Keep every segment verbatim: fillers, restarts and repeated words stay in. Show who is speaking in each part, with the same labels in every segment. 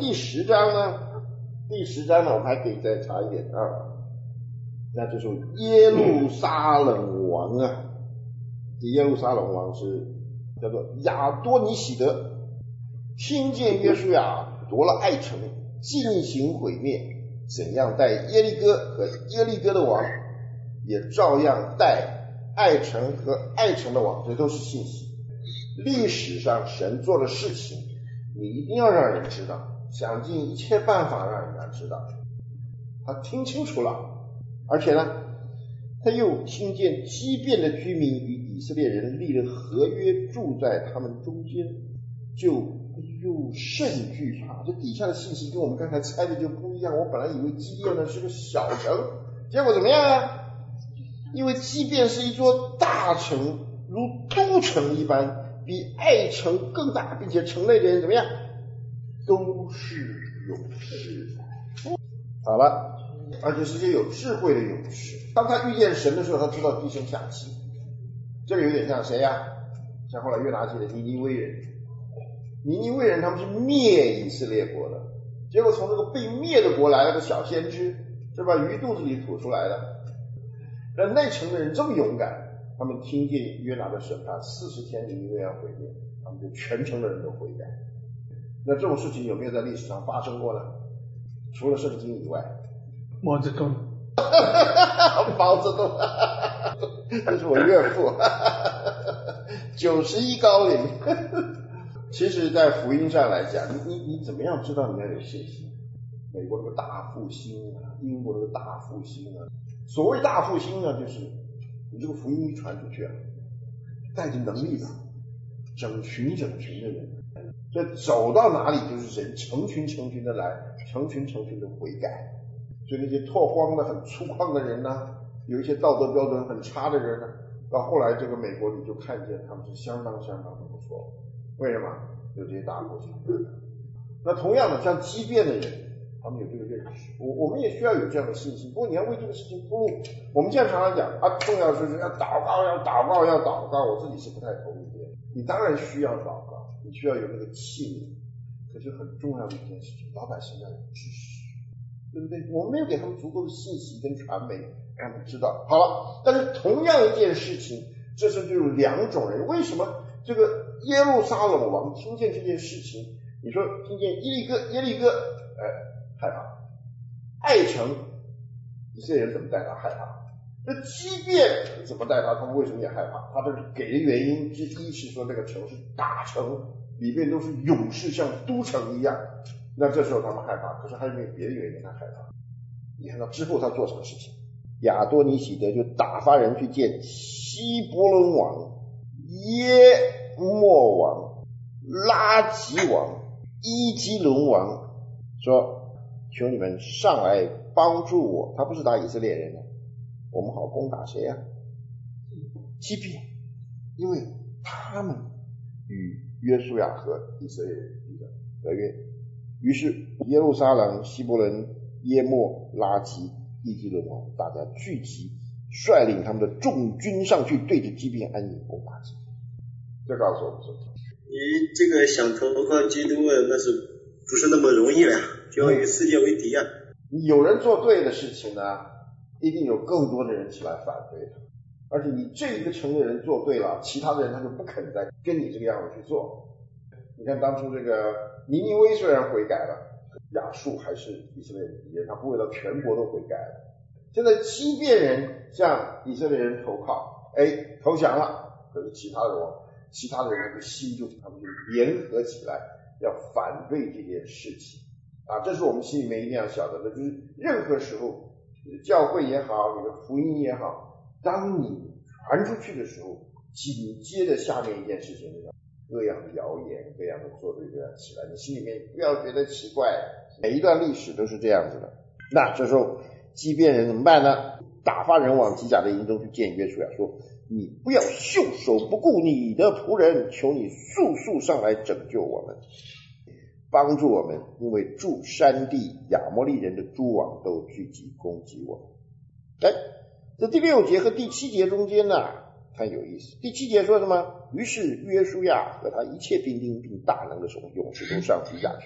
Speaker 1: 第十章呢，第十章呢，我们还可以再查一点啊。那就是耶路撒冷王啊，耶路撒冷王是叫做亚多尼喜德，听见约书亚夺了爱城，进行毁灭，怎样待耶利哥和耶利哥的王，也照样待爱城和爱城的王，这都是信息。历史上神做的事情，你一定要让人知道，想尽一切办法让人家知道。他听清楚了，而且呢，他又听见畸变的居民与以色列人立了合约，住在他们中间，就哎呦甚惧怕。这底下的信息跟我们刚才猜的就不一样。我本来以为基变呢是个小城，结果怎么样啊？因为基变是一座大城，如都城一般，比爱城更大，并且城内的人怎么样？都是勇士。好了，而且是些有智慧的勇士。当他遇见神的时候，他知道低声下气。这个有点像谁呀、啊？像后来约拿记的尼尼微人。尼尼微人他们是灭以色列国的，结果从这个被灭的国来了个小先知，是把鱼肚子里吐出来的。但那城的人这么勇敢，他们听见约拿的审判，四十天尼尼微要毁灭，他们就全城的人都悔改。那这种事情有没有在历史上发生过呢？除了圣经以外，
Speaker 2: 毛泽东，
Speaker 1: 毛泽东，这是我岳父，九十一高龄。其实，在福音上来讲，你你你怎么样知道你要有信心？美国那个大复兴啊，英国那个大复兴啊，所谓大复兴呢，就是你这个福音一传出去啊，带着能力的，整群整群的人。所以走到哪里就是人成群成群的来，成群成群的悔改。所以那些拓荒的很粗犷的人呢、啊，有一些道德标准很差的人呢、啊，到后来这个美国你就看见他们是相当相当的不错。为什么？有这些大国家。那同样的，像畸变的人，他们有这个认识，我我们也需要有这样的信心。不过你要为这个事情铺路。我们现在常常讲啊，重要就是要祷告，要祷告，要祷告。我自己是不太同意的。你当然需要祷告。你需要有那个器皿，可是很重要的一件事情，老百姓要有知识，对不对？我们没有给他们足够的信息跟传媒，让他们知道。好了，但是同样一件事情，这是就有两种人。为什么这个耶路撒冷王听见这件事情，你说听见耶利哥耶利哥，哎，害怕；爱城，以色列人怎么带他害怕？这畸变怎么带他？他们为什么也害怕？他这给的原因之一是说这个城是大城，里面都是勇士，像都城一样。那这时候他们害怕，可是还有没有别的原因他害怕？你看到之后他做什么事情？亚多尼喜德就打发人去见希伯伦王、耶莫王、拉吉王、伊基伦王，说求你们上来帮助我。他不是打以色列人的，我们好攻打谁呀、啊？畸变，因为他们与约书亚和以色列人立了合约。于是耶路撒冷、希伯伦、耶莫、拉吉、伊基伦王大家聚集，率领他们的众军上去，对着畸变安营攻打畸变。这告诉我们说，
Speaker 3: 你这个想投靠基督啊，那是不是那么容易了？就要与世界为敌啊！
Speaker 1: 有人做对的事情呢，一定有更多的人起来反对他。而且你这一个城的人做对了，其他的人他就不肯再跟你这个样子去做。你看当初这个尼尼微虽然悔改了，亚述还是以色列人敌人，他不会到全国都悔改了。现在畸变人向以色列人投靠，哎，投降了，可是其他的王其他的人的心就他们就联合起来要反对这件事情啊！这是我们心里面一定要晓得的，就是任何时候你的教会也好，你的福音也好，当你传出去的时候，紧接着下面一件事情，各样的谣言，各样的作对就要起来，你心里面不要觉得奇怪，每一段历史都是这样子的。那这时候畸变人怎么办呢？打发人往基甲的营中去见约书亚，说你不要袖手不顾你的仆人，求你速速上来拯救我们，帮助我们，因为住山地亚摩利人的诸王都聚集攻击我们。哎，这第六节和第七节中间呢，很有意思。第七节说什么？于是约书亚和他一切兵丁并大能的勇士都上基甲去。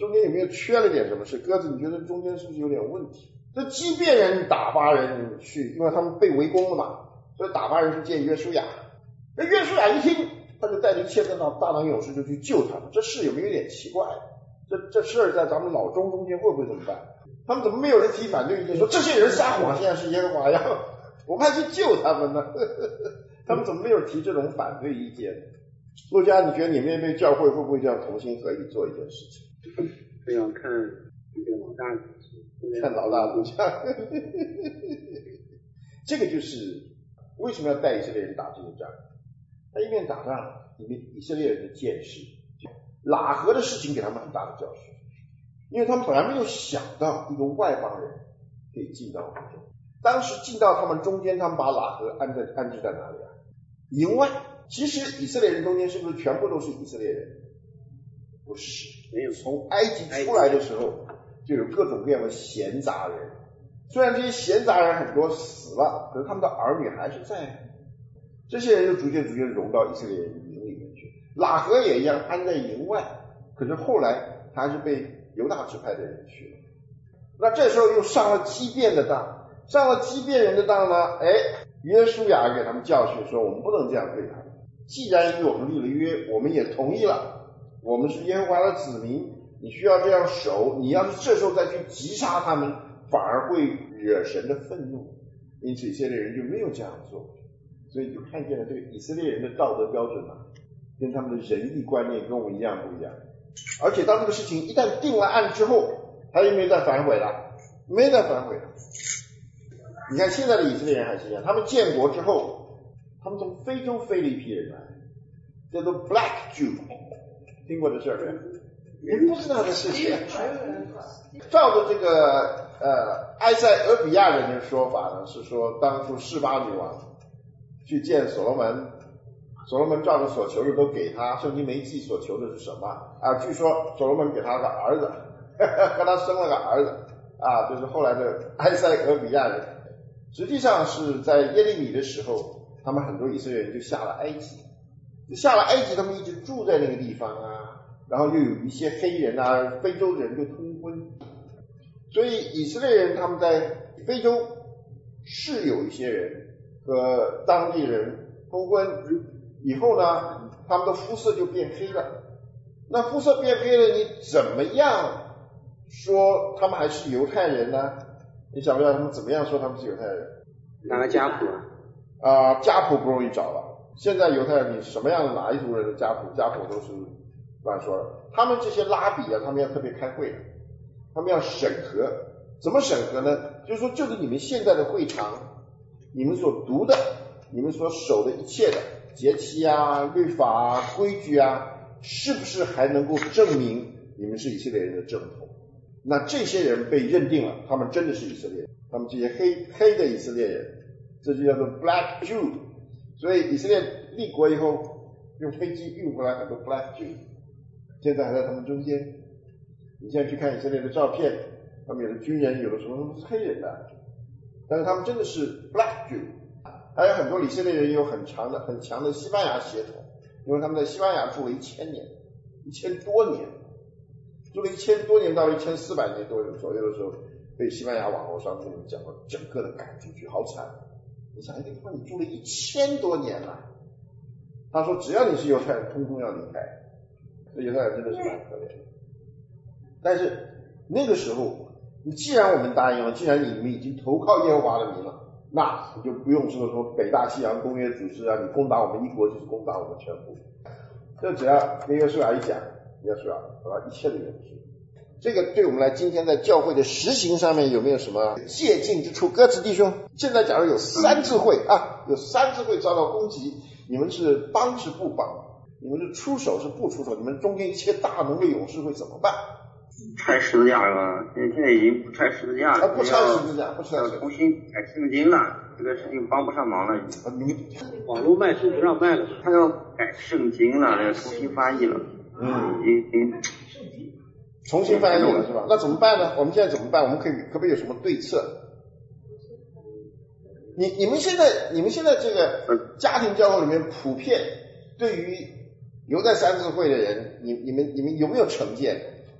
Speaker 1: 中间有没有缺了点什么事？鸽子，你觉得中间是不是有点问题？这即便人打发人去，因为他们被围攻了嘛，所以打发人去见约书亚。那约书亚一听，他就带着一千个大能勇士就去救他们。这事有没有点奇怪？这这事儿在咱们老中中间会不会怎么办？他们怎么没有人提反对意见，说这些人撒谎，现在是耶和华呀，我们还去救他们呢？他们怎么没有提这种反对意见？陆家，你觉得你面对教会会不会这样同心合意做一件事情？
Speaker 3: 这样看这个老大，
Speaker 1: 看老大陆家，这个就是为什么要带以色列人打这个仗？他一面打仗，一面以色列人的见识，喇合的事情给他们很大的教训，因为他们本来没有想到一个外邦人可以进到我们中。当时进到他们中间，他们把喇合安在安置在哪里啊？营外。其实以色列人中间是不是全部都是以色列人？不是，
Speaker 3: 没有。
Speaker 1: 从埃及出来的时候，就有各种各样的闲杂人。虽然这些闲杂人很多死了，可是他们的儿女还是在。这些人就逐渐逐渐融到以色列人营里面去。喇合也一样安在营外，可是后来他还是被犹大支派的人去了。那这时候又上了畸变的当，上了畸变人的当呢？哎，约书亚给他们教训说，我们不能这样对他们。既然与我们立了约，我们也同意了，我们是耶和华的子民，你需要这样守。你要是这时候再去击杀他们，反而会惹神的愤怒。因此以色列人就没有这样做，所以就看见了这个以色列人的道德标准啊，跟他们的仁义观念跟我们一样不一样。而且当这个事情一旦定了案之后，他就没再反悔了，没再反悔了。你看现在的以色列人还是一样，他们建国之后，他们从非洲飞了一批人来，叫做 Black Jew， 听过这事儿没有？你不知道的事情。照着这个呃埃塞俄比亚人的说法呢，是说当初示巴女王去见所罗门，所罗门照着所求的都给他，圣经没记所求的是什么啊？据说所罗门给他个儿子，呵呵跟他生了个儿子啊，就是后来的埃塞俄比亚人。实际上是在耶利米的时候，他们很多以色列人就下了埃及，就下了埃及，他们一直住在那个地方啊，然后又有一些黑人啊、非洲人就通婚，所以以色列人他们在非洲是有一些人和当地人通婚以后呢，他们的肤色就变黑了。那肤色变黑了，你怎么样说他们还是犹太人呢？你想不想他们怎么样说他们是犹太人？
Speaker 3: 拿个家谱啊？
Speaker 1: 啊、呃，家谱不容易找了。现在犹太人，你什么样的哪一族人的家谱，家谱都是乱说的。他们这些拉比啊，他们要特别开会的，他们要审核。怎么审核呢？就是说，就是你们现在的会堂，你们所读的，你们所守的一切的节期啊、律法啊、规矩啊，是不是还能够证明你们是以色列人的正统？那这些人被认定了，他们真的是以色列人，他们这些黑黑的以色列人，这就叫做 Black Jew。所以以色列立国以后，用飞机运回来很多 Black Jew， 现在还在他们中间。你现在去看以色列的照片，他们有的军人，有的时候他们是黑人的，但是他们真的是 Black Jew。还有很多以色列人有很长的、很强的西班牙血统，因为他们在西班牙住了一千年，一千多年。住了一千多年到一千四百年多左右的时候，被西班牙网络上跟你们讲了，整个的赶出去，好惨！你想一个地方你住了一千多年了，他说只要你是犹太人，通通要离开。这犹太人真的是蛮可怜的。但是那个时候，你既然我们答应了，既然你们已经投靠耶和华的名了，那你就不用说说北大西洋公约组织啊，你攻打我们一国就是攻打我们全部。这只要跟约书亚一讲。要说啊，一切的人事，这个对我们来今天在教会的实行上面有没有什么借鉴之处？歌词弟兄，现在假如有三智慧啊，有三智慧遭到攻击，你们是帮是不帮？你们是出手是不出手？你们中间一切大能的勇士会怎么办？
Speaker 3: 拆十字架了，现在已经不拆十字架了，
Speaker 1: 啊、不拆十字架，不拆十字架，
Speaker 3: 重新改圣经了，这个事情帮不上忙了。
Speaker 1: 啊、你们
Speaker 3: 网络卖书不让卖了，他要改圣经了，要重新翻译了。
Speaker 1: 嗯，
Speaker 3: 已经
Speaker 1: 重新翻译了是吧？那怎么办呢？我们现在怎么办？我们可以可不可以有什么对策？你你们现在你们现在这个家庭教会里面普遍对于留在三字会的人，你你们你们有没有成见？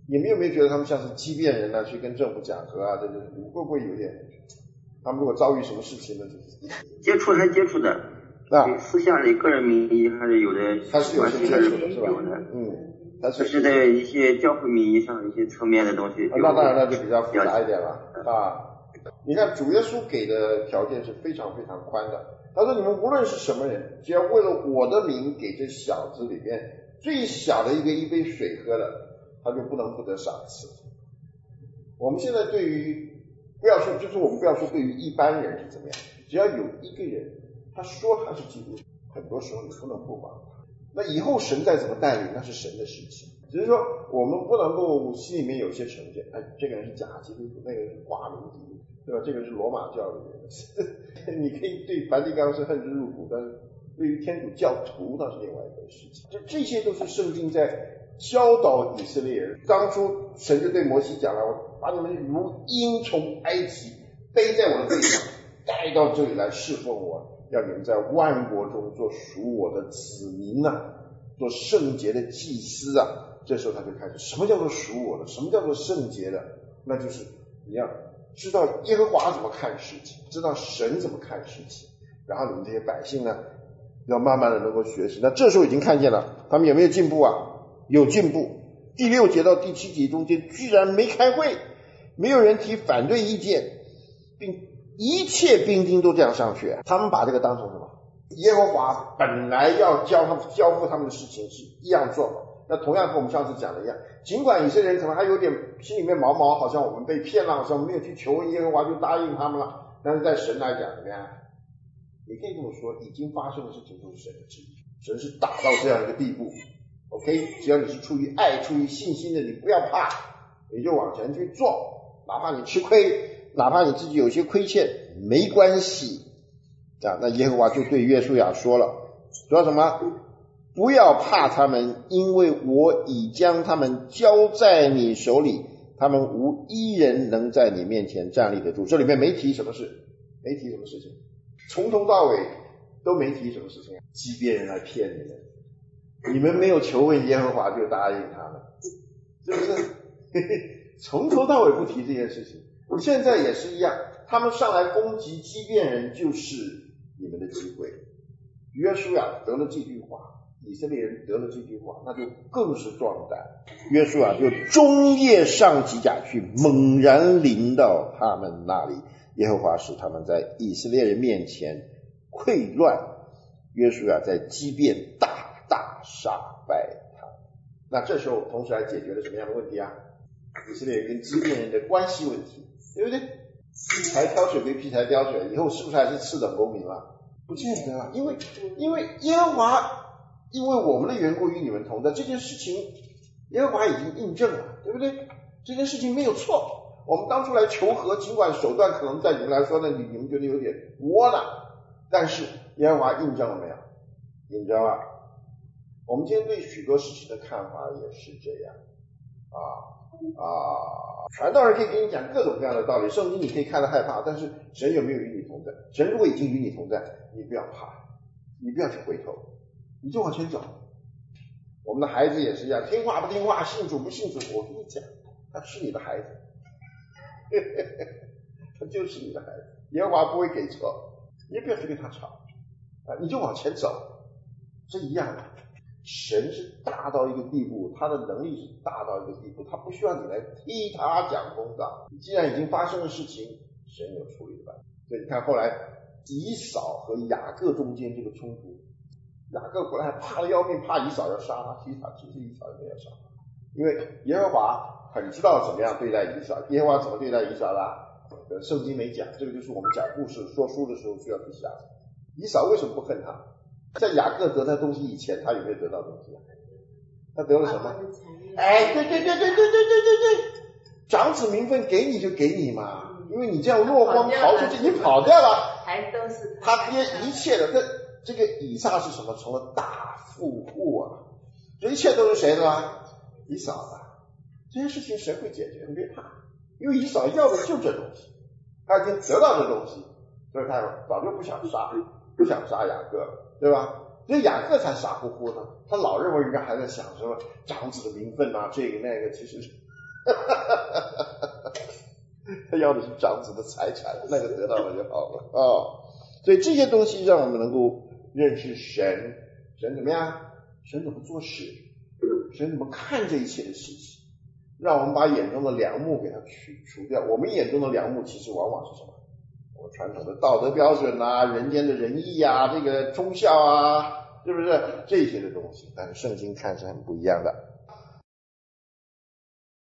Speaker 1: 你们有没有觉得他们像是畸变人呢、啊？去跟政府讲和啊，这这你们会不会有点？他们如果遭遇什么事情呢？就是
Speaker 3: 接触还接触的，啊，私下里个人名义还是有的，
Speaker 1: 还是有些接触的，是吧？嗯，但是
Speaker 3: 是在一些教会名义上一些层面的东西。
Speaker 1: 那当然那就比较复杂一点了啊。你看主耶稣给的条件是非常非常宽的，他说你们无论是什么人，只要为了我的名给这小子里面最小的一个一杯水喝了，他就不能不得赏赐。我们现在对于不要说，就是我们不要说对于一般人是怎么样，只要有一个人他说他是基督徒，很多时候你不能不帮他。那以后神再怎么带领，那是神的事情。只是说我们不能够心里面有些成见，哎，这个人是假基督徒，那个人是挂名基督徒，对吧？这个是罗马教里面的，你可以对梵蒂冈是恨之入骨，但是对于天主教徒那是另外一回事情。这这些都是圣经在教导以色列人。当初神就对摩西讲了，我把你们如鹰从埃及背在我的背上，带到这里来侍奉我，要你们在万国中做属我的子民啊，做圣洁的祭司啊。这时候他就开始，什么叫做属我的，什么叫做圣洁的，那就是你要知道耶和华怎么看事情，知道神怎么看事情，然后你们这些百姓呢要慢慢的能够学习。那这时候已经看见了他们有没有进步啊？有进步。第六节到第七节中间居然没开会，没有人提反对意见，并一切兵丁都这样上去，他们把这个当成什么？耶和华本来要教他们交付他们的事情是一样做。那同样跟我们上次讲的一样，尽管以色列人可能还有点心里面毛毛，好像我们被骗了，好像我们没有去求问耶和华就答应他们了，但是在神来讲怎么样？你可以这么说，已经发生的事情都是神的旨意，神是打到这样一个地步。OK， 只要你是出于爱出于信心的，你不要怕，你就往前去做，哪怕你吃亏，哪怕你自己有些亏欠没关系啊。那耶和华就对约书亚说了，说什么？不要怕他们，因为我已将他们交在你手里，他们无一人能在你面前站立得住。这里面没提什么事，没提什么事情，从头到尾都没提什么事情。畸变人来骗你们，你们没有求问耶和华就答应他们，是不是？从头到尾不提这件事情。现在也是一样，他们上来攻击畸变人，就是你们的机会。约书亚得了这句话，以色列人得了这句话，那就更是壮胆。约书亚就中夜上吉甲去，猛然临到他们那里，耶和华使他们在以色列人面前溃乱。约书亚在基遍大大杀败他。那这时候同时还解决了什么样的问题啊？以色列人跟基遍人的关系问题，对不对？劈柴挑水归劈柴挑水，以后是不是还是次等公民了？不见得啊，因为因为耶和华因为我们的缘故与你们同在，这件事情耶和华已经印证了，对不对？这件事情没有错。我们当初来求和，尽管手段可能在你们来说呢，你你们觉得有点窝囊，但是耶和华印证了没有？印证了。我们今天对许多事情的看法也是这样啊啊！传道人可以给你讲各种各样的道理，圣经你可以看得害怕，但是神有没有与你同在？神如果已经与你同在，你不要怕，你不要去回头，你就往前走。我们的孩子也是一样，听话不听话，信主不信主，我跟你讲，他是你的孩子，他就是你的孩子，耶和华不会给错，你不要去跟他吵啊，你就往前走。是一样的，神是大到一个地步，他的能力是大到一个地步，他不需要你来替他讲公道。既然已经发生的事情，神有处理的办法。所以你看后来以扫和雅各中间这个冲突，雅各本来还怕得要命，怕以扫要杀他，其实他其实以扫也没有杀他，因为耶和华很知道怎么样对待以扫。耶和华怎么对待以扫啦？圣经没讲，这个就是我们讲故事说书的时候需要去想。以扫为什么不恨他？在雅各得到东西以前，他有没有得到东西啊？他得了什么？哎，对对对对对对对对对，长子名分给你就给你嘛，因为你这样落荒逃出去，你跑掉了，
Speaker 2: 还都是
Speaker 1: 他爹一切的。这这个以撒是什么？成了大富户啊！这一切都是谁的啊？以扫的。这些事情谁会解决？你别怕，因为以扫要的就这东西，他已经得到这东西，所以他早就不想杀，不想杀雅各了。对吧？所以雅各才傻乎乎的，他老认为人家还在想什么长子的名分啊，这个那个，其实他要的是长子的财产，那个得到了就好了啊、哦。所以这些东西让我们能够认识神，神怎么样？神怎么做事？神怎么看这一切的事情？让我们把眼中的梁木给它去除掉。我们眼中的梁木其实往往是什么？我们传统的道德标准啊，人间的仁义啊，这个忠孝啊，是不是这些的东西？但是圣经看是很不一样的。